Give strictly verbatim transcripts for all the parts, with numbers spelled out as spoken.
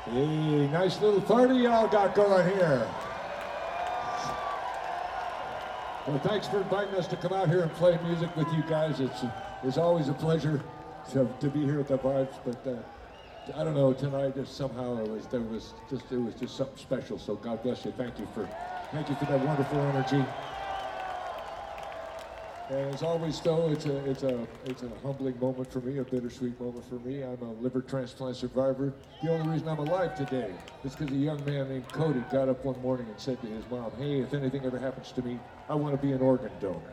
Hey, nice little party y'all got going here. Well, thanks for inviting us to come out here and play music with you guys. It's it's always a pleasure to, to be here at the Vibes, but uh, I don't know, tonight just somehow it was there was just it was just something special. So God bless you. Thank you for thank you for that wonderful energy. And as always, though, it's a it's a it's a humbling moment for me, a bittersweet moment for me. I'm a liver transplant survivor. The only reason I'm alive today is because a young man named Cody got up one morning and said to his mom, "Hey, if anything ever happens to me, I want to be an organ donor."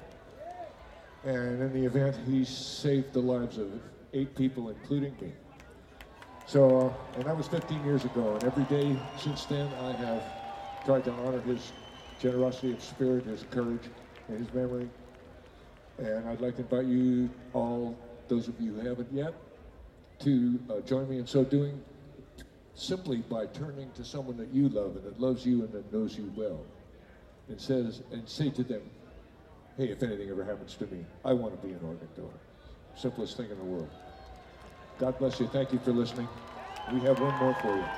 And in the event, he saved the lives of eight people, including me. So, uh, and that was fifteen years ago. And every day since then, I have tried to honor his generosity of spirit, his courage, and his memory. And I'd like to invite you all, those of you who haven't yet, to uh, join me in so doing, simply by turning to someone that you love and that loves you and that knows you well, and says and say to them, "Hey, if anything ever happens to me, I want to be an organ donor." Simplest thing in the world. God bless you. Thank you for listening. We have one more for you.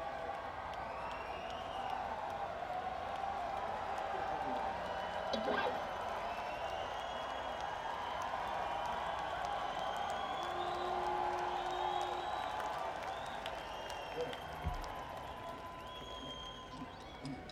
Right.